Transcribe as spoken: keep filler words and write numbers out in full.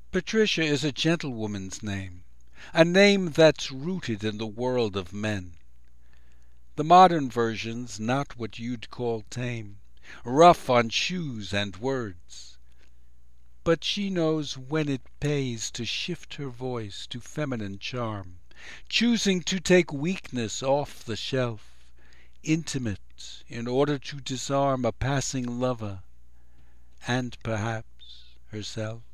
Patricia is a gentlewoman's name, a name that's rooted in the world of men. The modern version's not what you'd call tame, rough on shoes and words. But she knows when it pays to shift her voice to feminine charm, choosing to take weakness off the shelf, intimate in order to disarm a passing lover, and perhaps herself.